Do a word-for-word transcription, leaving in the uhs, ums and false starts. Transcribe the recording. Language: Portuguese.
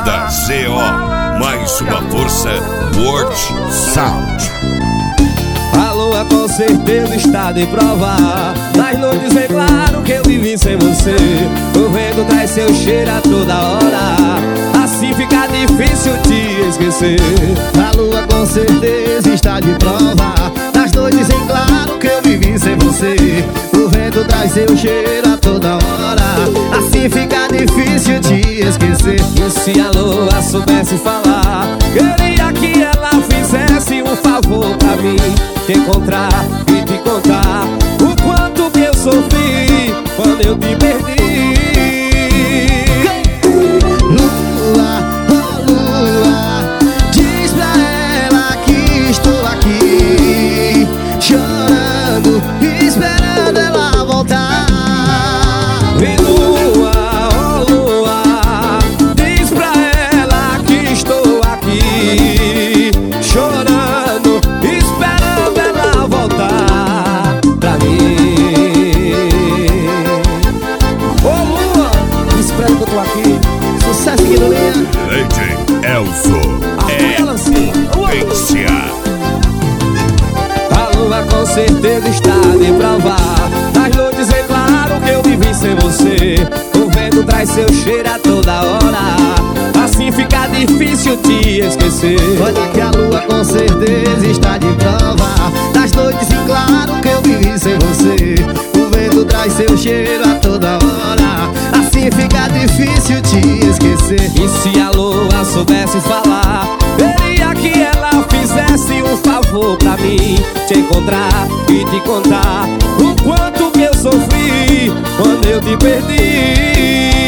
Banda Z O, mais uma força, World Sound. A lua com certeza está de prova. Nas noites é claro que eu vivi sem você. O vento traz seu cheiro a toda hora, assim fica difícil te esquecer. A lua com certeza está de prova. Nas noites em claro que eu vivi sem você. O vento traz seu cheiro a toda hora, assim fica difícil te esquecer. E se a lua soubesse falar, queria que ela fizesse um favor pra mim, te encontrar e te contar o quanto que eu sofri quando eu te perdi. Lua, oh lua, diz pra ela que estou aqui, chorando, esperando ela voltar. Vem lua, oh lua, diz pra ela que estou aqui, chorando, esperando ela voltar pra mim. Ô oh, lua, espera que eu tô aqui. Sucesso aqui no linha. Lady Elzo é potência. A lua com certeza está de prova. Nas noites é claro que eu vivi sem você. O vento traz seu cheiro a toda hora, assim fica difícil te esquecer. Olha que a lua com certeza está de prova. Nas noites em claro que eu vivi sem você. O vento traz seu cheiro a toda hora, assim fica difícil te esquecer. E se a lua soubesse falar, queria que ela fizesse um favor pra mim, te encontrar e te contar o quanto que eu sofri quando eu te perdi.